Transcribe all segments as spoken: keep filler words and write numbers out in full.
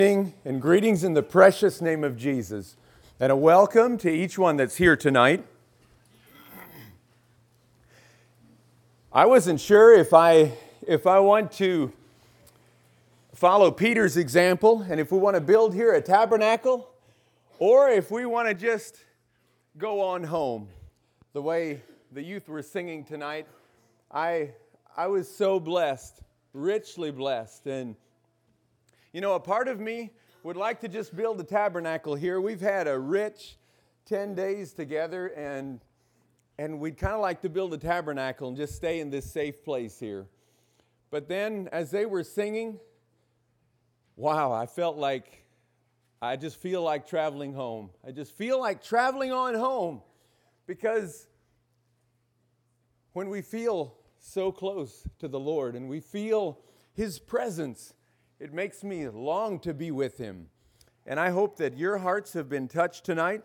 And greetings in the precious name of Jesus, and a welcome to each one that's here tonight. I wasn't sure if I if I want to follow Peter's example, and if we want to build here a tabernacle, or if we want to just go on home. The way the youth were singing tonight, I I was so blessed, richly blessed, and you know, a part of me would like to just build a tabernacle here. We've had a rich ten days together, and and we'd kind of like to build a tabernacle and just stay in this safe place here. But then, as they were singing, wow, I felt like, I just feel like traveling home. I just feel like traveling on home, because when we feel so close to the Lord and we feel His presence, it makes me long to be with Him. And I hope that your hearts have been touched tonight.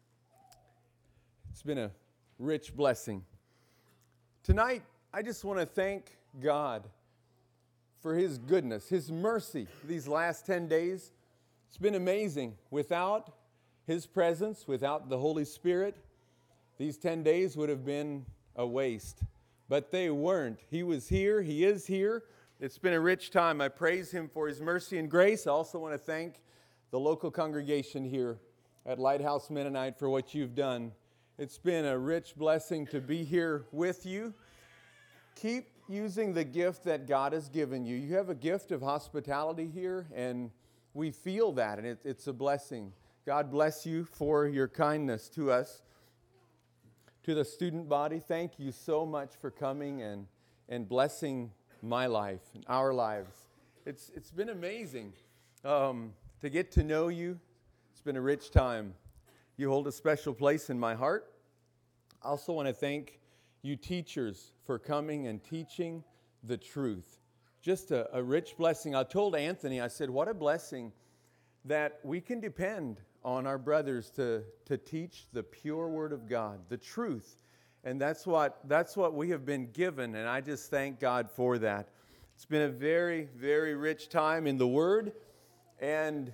It's been a rich blessing. Tonight, I just want to thank God for His goodness, His mercy these last ten days. It's been amazing. Without His presence, without the Holy Spirit, these ten days would have been a waste. But they weren't. He was here. He is here. It's been a rich time. I praise Him for His mercy and grace. I also want to thank the local congregation here at Lighthouse Mennonite for what you've done. It's been a rich blessing to be here with you. Keep using the gift that God has given you. You have a gift of hospitality here, and we feel that, and it, it's a blessing. God bless you for your kindness to us. To the student body, thank you so much for coming and, and blessing my life and our lives. It's it's been amazing um, to get to know you. It's been a rich time. You hold a special place in my heart. I also want to thank you teachers for coming and teaching the truth. Just a, a rich blessing. I told Anthony, I said, what a blessing that we can depend on our brothers to, to teach the pure Word of God, the truth. And that's what that's what we have been given, and I just thank God for that. It's been a very, very rich time in the Word, and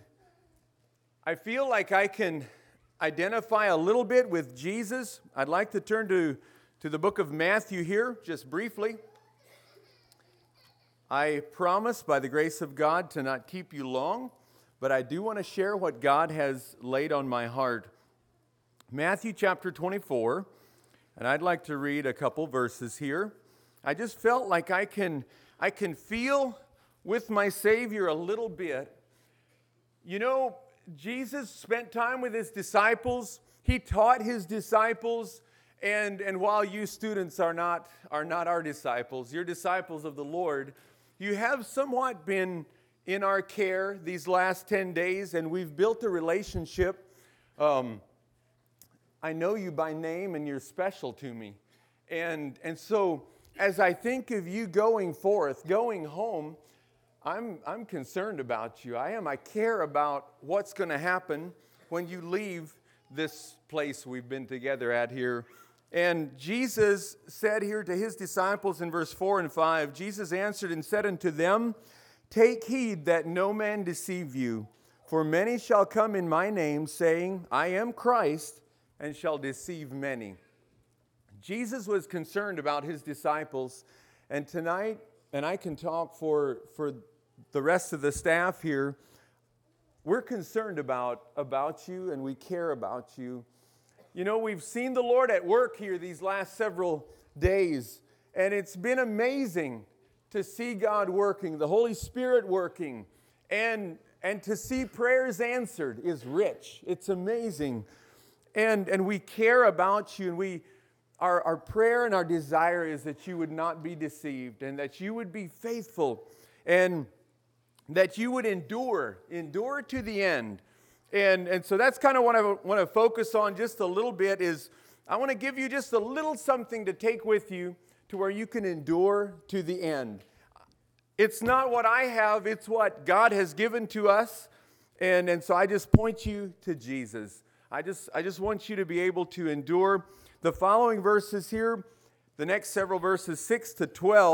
I feel like I can identify a little bit with Jesus. I'd like to turn to, to the book of Matthew here, just briefly. I promise, by the grace of God, to not keep you long, but I do want to share what God has laid on my heart. Matthew chapter twenty-four. And I'd like to read a couple verses here. I just felt like I can, I can feel with my Savior a little bit. You know, Jesus spent time with His disciples. He taught His disciples. And, and while you students are not, are not our disciples, you're disciples of the Lord, you have somewhat been in our care these last ten days, and we've built a relationship. Um, I know you by name, and you're special to me. And and so as I think of you going forth, going home, I'm I'm concerned about you. I am. I care about what's going to happen when you leave this place we've been together at here. And Jesus said here to His disciples in verse four and five, Jesus answered and said unto them, take heed that no man deceive you, for many shall come in my name, saying, I am Christ, and shall deceive many. Jesus was concerned about His disciples, and tonight, and I can talk for, for the rest of the staff here, we're concerned about, about you, and we care about you. You know, we've seen the Lord at work here these last several days, and it's been amazing to see God working, the Holy Spirit working, and, and to see prayers answered is rich. It's amazing. And and we care about you, and we our, our prayer and our desire is that you would not be deceived, and that you would be faithful, and that you would endure, endure to the end. And, and so that's kind of what I want to focus on just a little bit is I want to give you just a little something to take with you to where you can endure to the end. It's not what I have, it's what God has given to us. And, and so I just point you to Jesus. I just I just want you to be able to endure. The following verses here, the next several verses, six to twelve,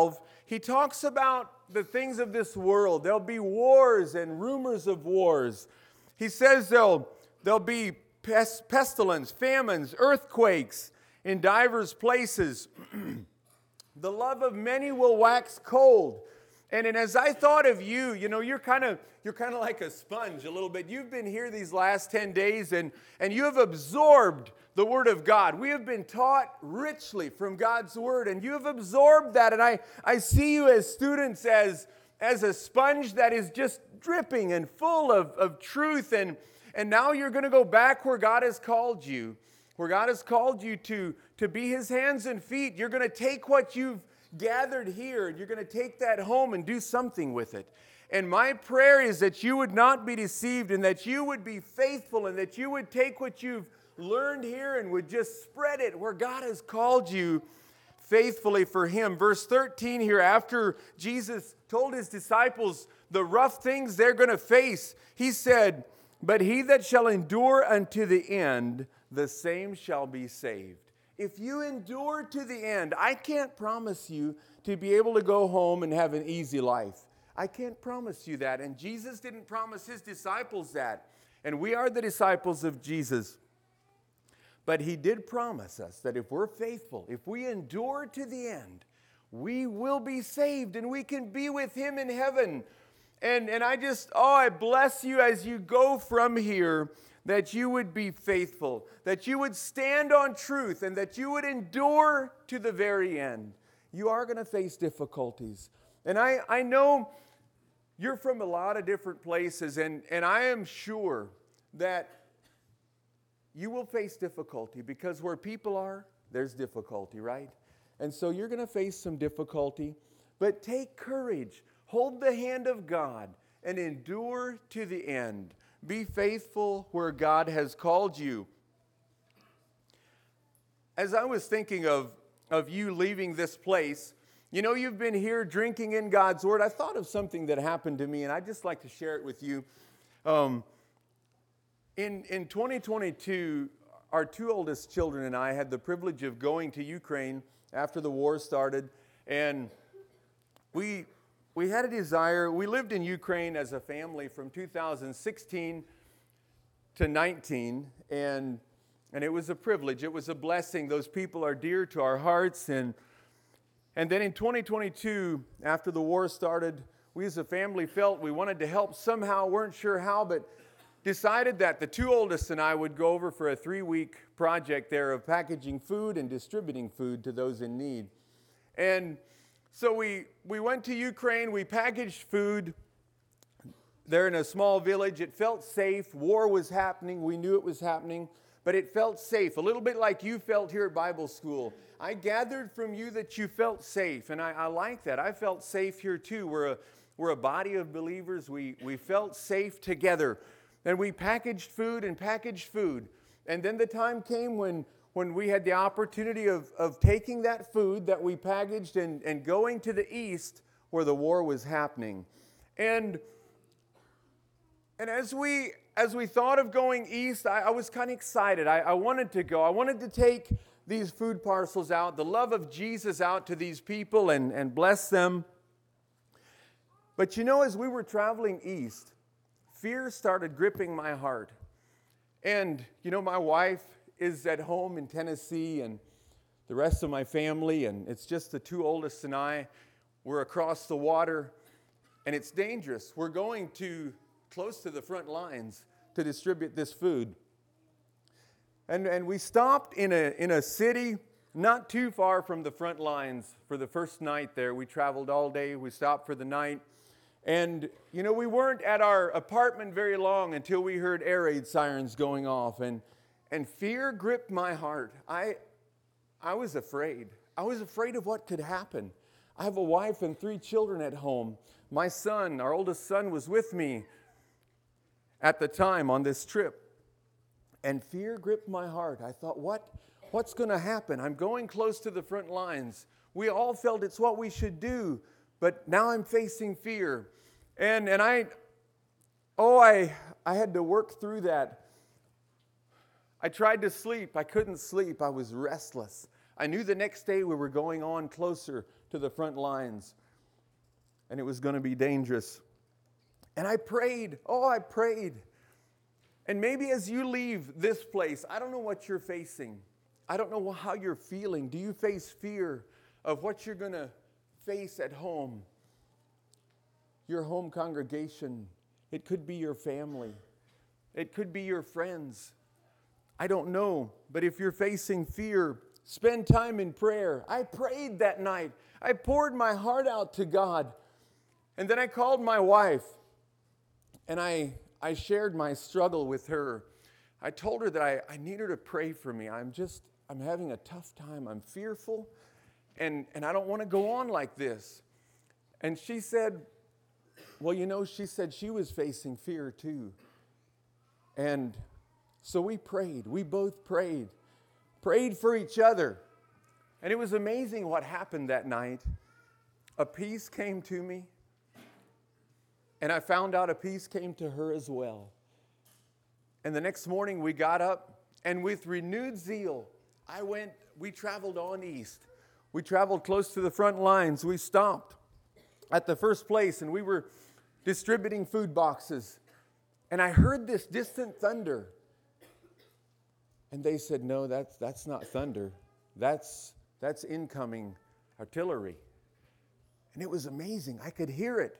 he talks about the things of this world. There'll be wars and rumors of wars. He says there'll, there'll be pest, pestilence, famines, earthquakes in divers places. The love of many will wax cold. And, and as I thought of you, you know, you're kind of you're kind of like a sponge a little bit. You've been here these last ten days and, and you have absorbed the Word of God. We have been taught richly from God's Word, and you have absorbed that. And I, I see you as students as, as a sponge that is just dripping and full of, of truth. And, and now you're going to go back where God has called you, where God has called you to, to be His hands and feet. You're going to take what you've gathered here, and you're going to take that home and do something with it. And my prayer is that you would not be deceived, and that you would be faithful, and that you would take what you've learned here and would just spread it where God has called you faithfully for Him. Verse thirteen here, after Jesus told His disciples the rough things they're going to face, He said, "But he that shall endure unto the end, the same shall be saved." If you endure to the end, I can't promise you to be able to go home and have an easy life. I can't promise you that. And Jesus didn't promise His disciples that. And we are the disciples of Jesus. But He did promise us that if we're faithful, if we endure to the end, we will be saved and we can be with Him in heaven. And, and I just, oh, I bless you as you go from here, that you would be faithful, that you would stand on truth, and that you would endure to the very end. You are going to face difficulties. And I, I know you're from a lot of different places, and, and I am sure that you will face difficulty, because where people are, there's difficulty, right? And so you're going to face some difficulty, but take courage. Hold the hand of God and endure to the end. Be faithful where God has called you. As I was thinking of, of you leaving this place, you know, you've been here drinking in God's Word. I thought of something that happened to me, and I'd just like to share it with you. Um, in, in twenty twenty-two, our two oldest children and I had the privilege of going to Ukraine after the war started, and we... We had a desire. We lived in Ukraine as a family from two thousand sixteen to nineteen, and, and it was a privilege. It was a blessing. Those people are dear to our hearts. And, and then in twenty twenty-two, after the war started, we as a family felt we wanted to help somehow, weren't sure how, but decided that the two oldest and I would go over for a three-week project there of packaging food and distributing food to those in need. And So we, we went to Ukraine, we packaged food there in a small village. It felt safe. War was happening. We knew it was happening, but it felt safe, a little bit like you felt here at Bible school. I gathered from you that you felt safe, and I, I like that. I felt safe here too. We're a, we're a body of believers. We, we felt safe together. And we packaged food and packaged food. And then the time came when when we had the opportunity of, of taking that food that we packaged and, and going to the east where the war was happening. And, and as we as we thought of going east, I, I was kind of excited. I, I wanted to go. I wanted to take these food parcels out, the love of Jesus out to these people and, and bless them. But you know, as we were traveling east, fear started gripping my heart. And, you know, my wife is at home in Tennessee, and the rest of my family, and it's just the two oldest and I. We're across the water, and it's dangerous. We're going to close to the front lines to distribute this food. And, and we stopped in a, in a city not too far from the front lines for the first night there. We traveled all day. We stopped for the night. And, you know, we weren't at our apartment very long until we heard air raid sirens going off, and And fear gripped my heart. I, I was afraid. I was afraid of what could happen. I have a wife and three children at home. My son, our oldest son, was with me at the time on this trip. And fear gripped my heart. I thought, what, what's going to happen? I'm going close to the front lines. We all felt it's what we should do. But now I'm facing fear. And, and I, oh, I, I had to work through that. I tried to sleep. I couldn't sleep. I was restless. I knew the next day we were going on closer to the front lines. and it was going to be dangerous. And I prayed. Oh, I prayed. And maybe as you leave this place, I don't know what you're facing. I don't know how you're feeling. Do you face fear of what you're going to face at home? Your home congregation. It could be your family. It could be your friends. I don't know. But if you're facing fear, spend time in prayer. I prayed that night. I poured my heart out to God. And then I called my wife. And I, I shared my struggle with her. I told her that I, I need her to pray for me. I'm just, I'm having a tough time. I'm fearful. And, and I don't want to go on like this. And she said, well, you know, she said she was facing fear too. And so we prayed. We both prayed. Prayed for each other. And it was amazing what happened that night. A peace came to me. And I found out a peace came to her as well. And the next morning we got up, and with renewed zeal, I went, we traveled on east. We traveled close to the front lines. We stopped at the first place, and we were distributing food boxes. And I heard this distant thunder. And they said, no, that's, that's not thunder. That's, that's incoming artillery. And it was amazing. I could hear it.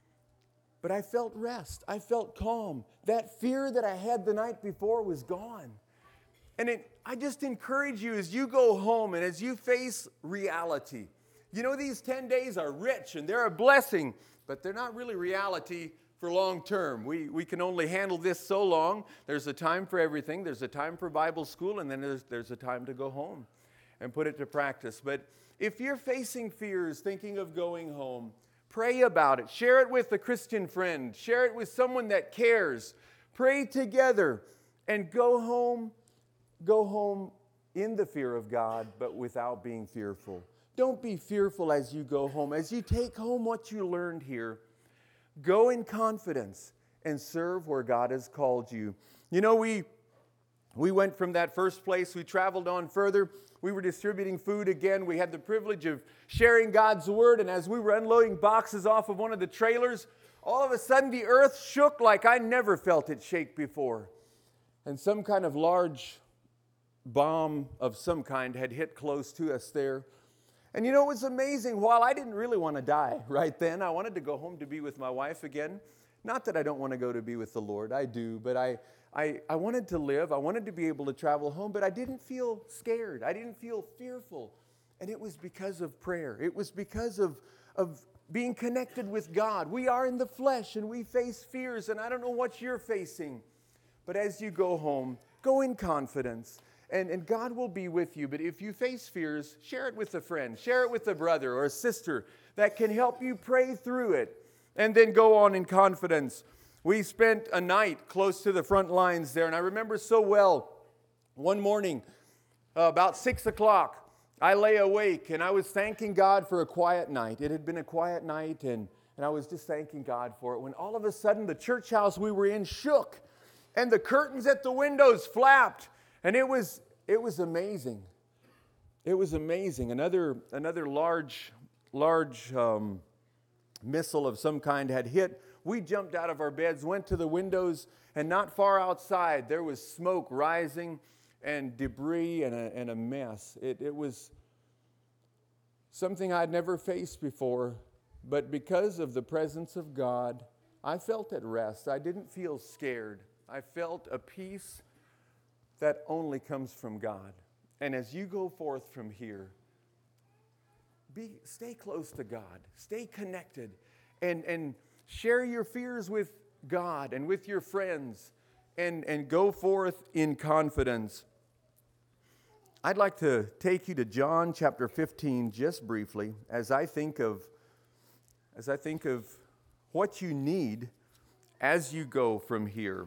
But I felt rest. I felt calm. That fear that I had the night before was gone. And it, I just encourage you as you go home and as you face reality. You know, these ten days are rich and they're a blessing, but they're not really reality for long term. We, we can only handle this so long. There's a time for everything. There's a time for Bible school, and then there's, there's a time to go home and put it to practice. But if you're facing fears, thinking of going home, pray about it. Share it with a Christian friend. Share it with someone that cares. Pray together and go home, go home in the fear of God, but without being fearful. Don't be fearful as you go home. As you take home what you learned here, go in confidence and serve where God has called you. You know, we we went from that first place. We traveled on further. We were distributing food again. We had the privilege of sharing God's word. And as we were unloading boxes off of one of the trailers, all of a sudden the earth shook like I never felt it shake before. And some kind of large bomb of some kind had hit close to us there. And you know, it was amazing. While I didn't really want to die right then, I wanted to go home to be with my wife again. Not that I don't want to go to be with the Lord. I do. But I, I, I wanted to live. I wanted to be able to travel home. But I didn't feel scared. I didn't feel fearful. And it was because of prayer. It was because of, of being connected with God. We are in the flesh and we face fears. And I don't know what you're facing. But as you go home, go in confidence. And, and God will be with you. But if you face fears, share it with a friend. Share it with a brother or a sister that can help you pray through it. And then go on in confidence. We spent a night close to the front lines there. And I remember so well, one morning, uh, about six o'clock, I lay awake and I was thanking God for a quiet night. It had been a quiet night and, and I was just thanking God for it. When all of a sudden the church house we were in shook. And the curtains at the windows flapped. And it was it was amazing. It was amazing. Another another large large um, missile of some kind had hit. We jumped out of our beds, went to the windows, and not far outside there was smoke rising and debris and a, and a mess. It, it was something I'd never faced before, but because of the presence of God, I felt at rest. I didn't feel scared. I felt a peace that only comes from God. And as you go forth from here, be stay close to God. Stay connected. And, and share your fears with God and with your friends. And, and go forth in confidence. I'd like to take you to John chapter fifteen just briefly as I think of, as I think of what you need as you go from here.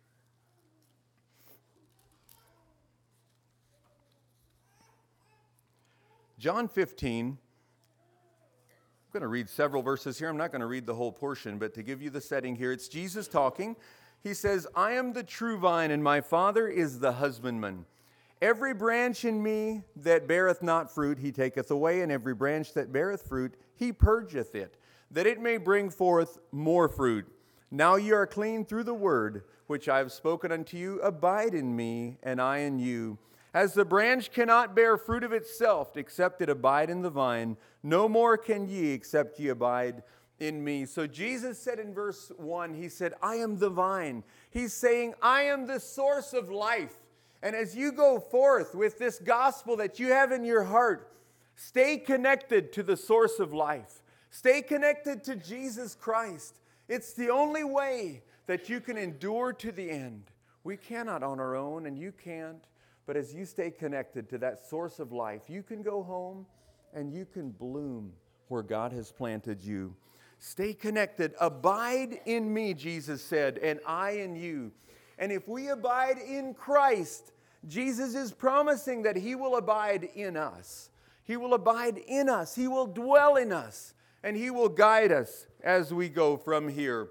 John fifteen, I'm going to read several verses here. I'm not going to read the whole portion, but to give you the setting here, it's Jesus talking. He says, I am the true vine, and my Father is the husbandman. Every branch in me that beareth not fruit, he taketh away, and every branch that beareth fruit, he purgeth it, that it may bring forth more fruit. Now ye are clean through the word which I have spoken unto you. Abide in me, and I in you. As the branch cannot bear fruit of itself, except it abide in the vine, no more can ye, except ye abide in me. So Jesus said in verse one, he said, I am the vine. He's saying, I am the source of life. And as you go forth with this gospel that you have in your heart, stay connected to the source of life. Stay connected to Jesus Christ. It's the only way that you can endure to the end. We cannot on our own, and you can't. But as you stay connected to that source of life, you can go home and you can bloom where God has planted you. Stay connected. Abide in me, Jesus said, and I in you. And if we abide in Christ, Jesus is promising that He will abide in us. He will abide in us. He will dwell in us. And He will guide us as we go from here.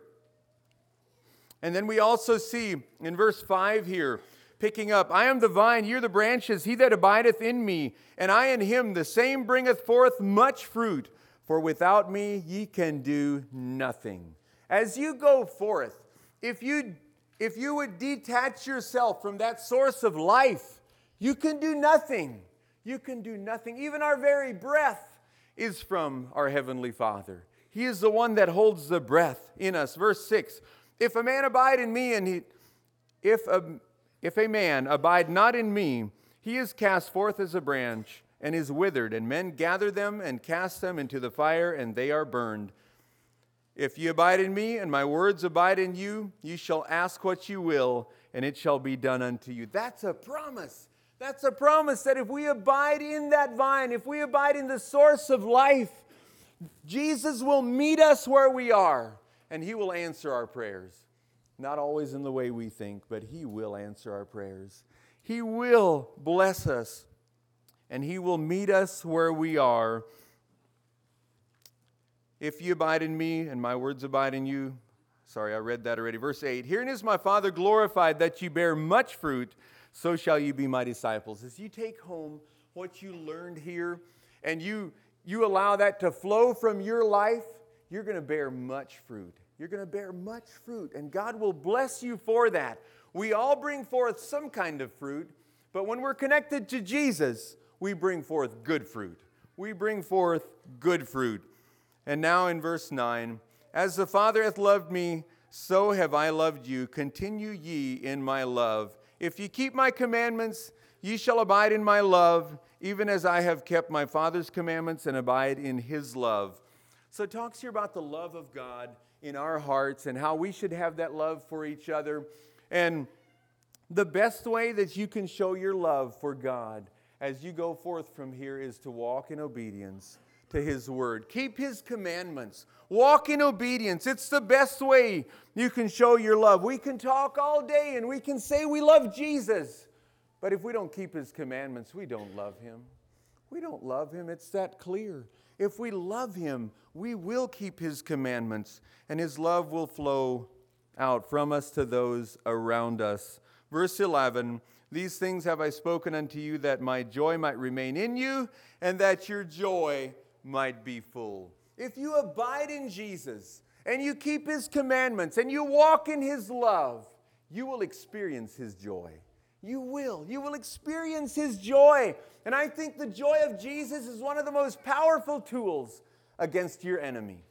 And then we also see in verse five here, picking up, I am the vine, ye are the branches, he that abideth in me, and I in him, the same bringeth forth much fruit. For without me ye can do nothing. As you go forth, if you, if you would detach yourself from that source of life, you can do nothing. You can do nothing. Even our very breath is from our Heavenly Father. He is the one that holds the breath in us. Verse six, if a man abide in me, and he, if a, if a man abide not in me, he is cast forth as a branch, and is withered, and men gather them and cast them into the fire, and they are burned. If ye abide in me, and my words abide in you, ye shall ask what you will, and it shall be done unto you. That's a promise. That's a promise that if we abide in that vine, if we abide in the source of life, Jesus will meet us where we are, and He will answer our prayers. Not always in the way we think, but He will answer our prayers. He will bless us, and He will meet us where we are. If ye abide in me, and my words abide in you. Sorry, I read that already. Verse eight, herein is my Father glorified, that ye bear much fruit, so shall you be my disciples. As you take home what you learned here, and you, you allow that to flow from your life, you're going to bear much fruit. You're going to bear much fruit, and God will bless you for that. We all bring forth some kind of fruit, but when we're connected to Jesus, we bring forth good fruit. We bring forth good fruit. And now in verse nine, as the Father hath loved me, so have I loved you. Continue ye in my love. If ye keep my commandments, ye shall abide in my love, even as I have kept my Father's commandments and abide in His love. So it talks here about the love of God in our hearts and how we should have that love for each other. And the best way that you can show your love for God as you go forth from here is to walk in obedience to His word. Keep His commandments. Walk in obedience. It's the best way you can show your love. We can talk all day and we can say we love Jesus. But if we don't keep His commandments, we don't love Him. We don't love Him. It's that clear. If we love Him, we will keep His commandments, and His love will flow out from us to those around us. Verse eleven, these things have I spoken unto you, that my joy might remain in you, and that your joy might be full. If you abide in Jesus, and you keep His commandments, and you walk in His love, you will experience His joy. You will. You will experience His joy. And I think the joy of Jesus is one of the most powerful tools against your enemy.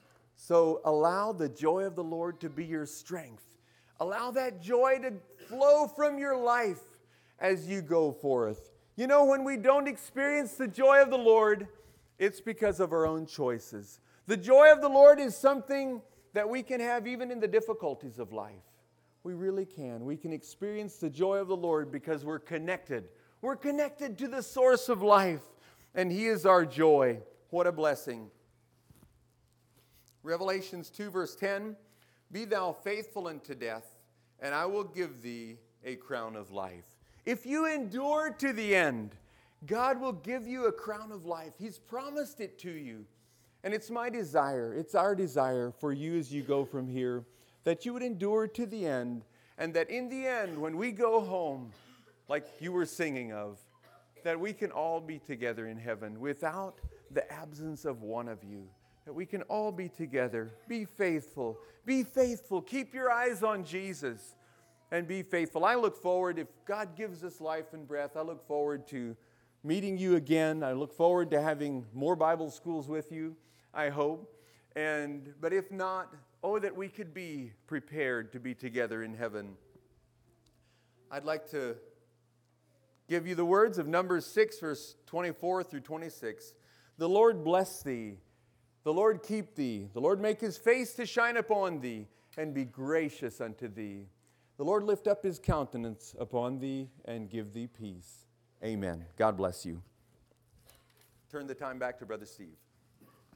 So allow the joy of the Lord to be your strength. Allow that joy to flow from your life as you go forth. You know, when we don't experience the joy of the Lord, it's because of our own choices. The joy of the Lord is something that we can have even in the difficulties of life. We really can. We can experience the joy of the Lord because we're connected. We're connected to the source of life, and He is our joy. What a blessing. Revelations two verse ten, be thou faithful unto death, and I will give thee a crown of life. If you endure to the end, God will give you a crown of life. He's promised it to you. And it's my desire, it's our desire for you as you go from here, that you would endure to the end, and that in the end, when we go home, like you were singing of, that we can all be together in heaven without the absence of one of you. that we can all be together. Be faithful. Be faithful. Keep your eyes on Jesus and be faithful. I look forward, if God gives us life and breath, I look forward to meeting you again. I look forward to having more Bible schools with you, I hope. And but if not, oh, that we could be prepared to be together in heaven. I'd like to give you the words of Numbers six, verse twenty-four through twenty-six. The Lord bless thee. The Lord keep thee. The Lord make his face to shine upon thee and be gracious unto thee. The Lord lift up his countenance upon thee and give thee peace. Amen. God bless you. Turn the time back to Brother Steve.